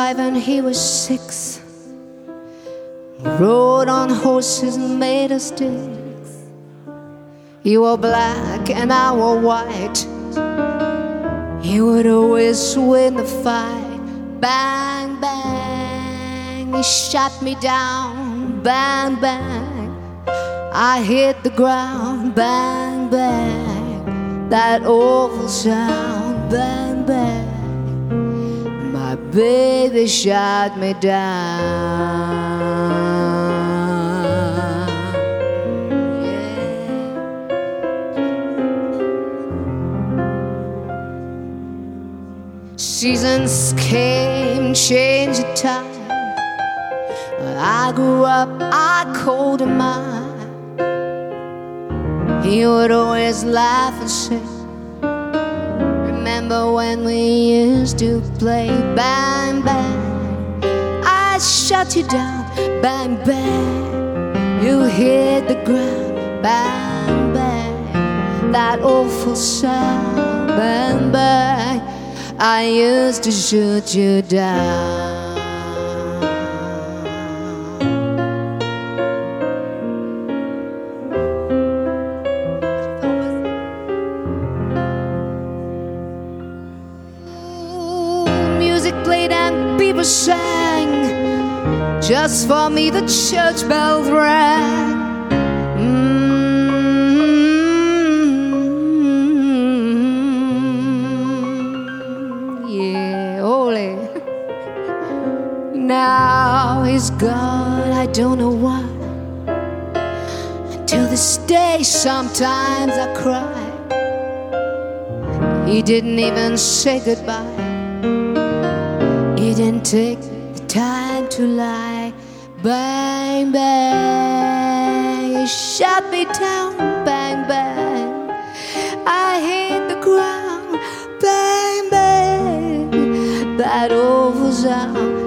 5 and he was 6. Rode on horses made of sticks. He wore black and I wore white. He would always win the fight. Bang, bang, he shot me down. Bang, bang, I hit the ground. Bang, bang, that awful sound. Bang, bang, my baby shot me down. Seasons came, changed the time. When I grew up, I called him mine. He would always laugh and say, remember when we used to play? Bang, bang, I shut you down. Bang, bang, you hit the ground. Bang, bang, that awful sound. Bang, bang, I used to shoot you down. Music played and people sang. Just for me the church bells rang. Now he's gone, I don't know why. Until this day sometimes I cry. He didn't even say goodbye. He didn't take the time to lie. Bang, bang, he shot me down. Bang, bang, I hit the ground. Bang, bang, that awful sound.